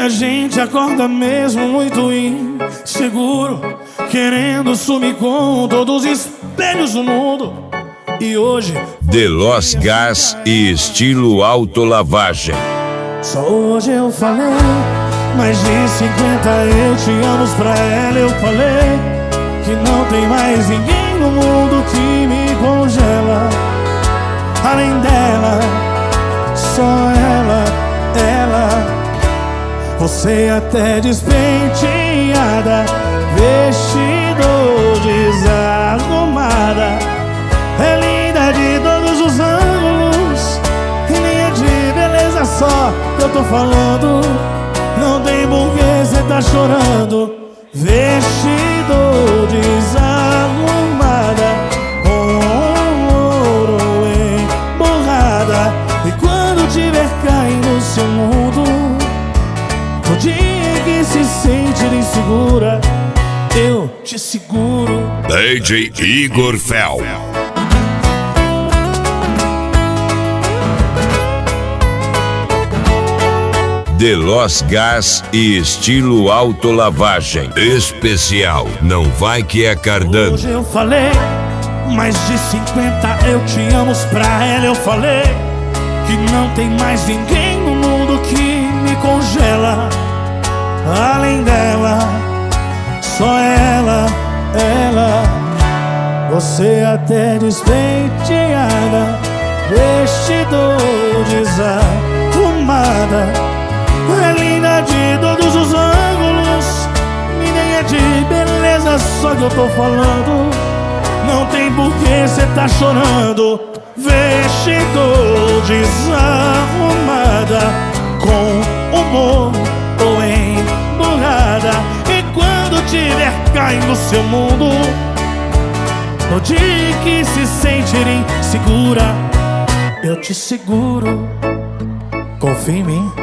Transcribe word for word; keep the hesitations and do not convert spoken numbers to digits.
a gente acorda mesmo muito inseguro, querendo sumir com todos os espelhos do mundo. E hoje The Los Gas e estilo autolavagem. só hoje eu falei, mais de cinquenta eu te amo pra ela. Eu falei que não tem mais ninguém no mundo que me congela. Além dela, só ela, ela. Você até despenteada, vestido desarrumada, é linda de todos os ângulos, e nem é de beleza só que eu tô falando. Não tem porquê cê tá chorando. Vestido desarrumada, com ouro emborrada. E quando tiver caindo seu mundo, no dia que se sentir insegura, eu te seguro. D J Igor Fel. The Los Gas e estilo autolavagem especial. Não vai que é cardano. Hoje eu falei, mais de cinquenta eu te amo pra ela. Eu falei que não tem mais ninguém no mundo que me congela. Além dela, só ela, ela. Você até despenteada, vestido desarrumada, é linda de todos os ângulos, e nem é de beleza só que eu tô falando. Não tem porquê cê tá chorando. Vestido desarrumada, com humor ou emburrada. E quando tiver caindo seu mundo, no dia que se sentir insegura, eu te seguro. Confia em mim.